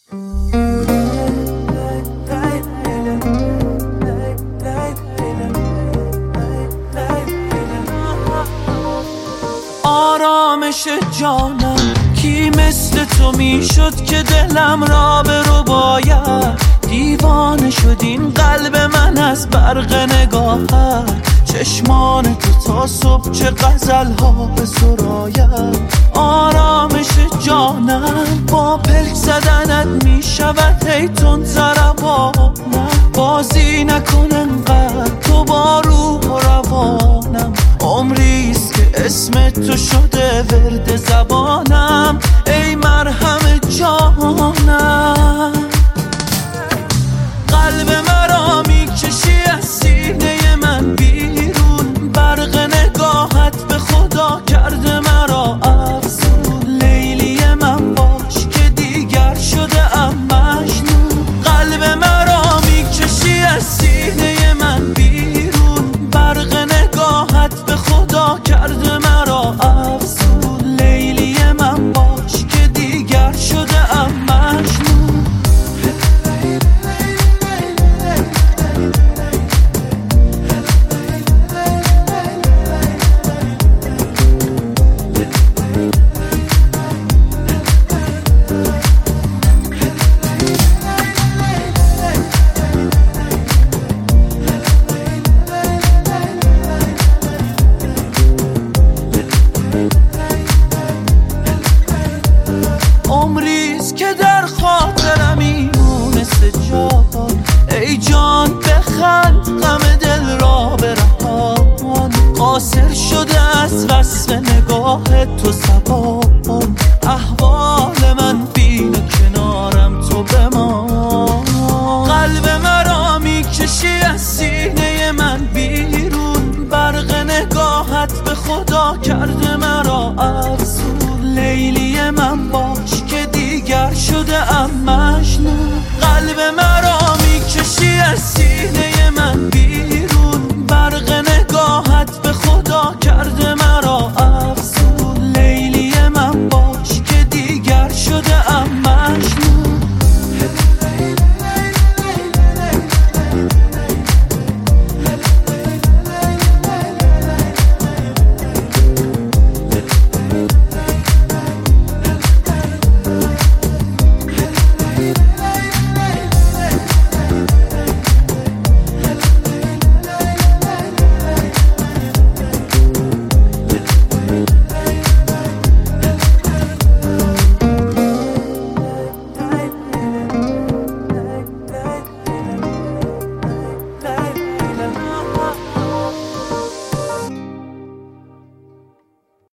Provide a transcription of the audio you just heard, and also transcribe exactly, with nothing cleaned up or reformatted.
آرامش جانم کی مثل تو میشد که دلم را برو باید. دیوانه شد این قلب من از برق نگاهت، چشمان تو تا صبح چه غزل ها به سراید. آرامش جانم با پلک زدنت میشود هی تند ضربانم. بازی نکن انقدر تو با روح و روانم، عمریست که اسم تو شده ورد زبانم. ای مرهم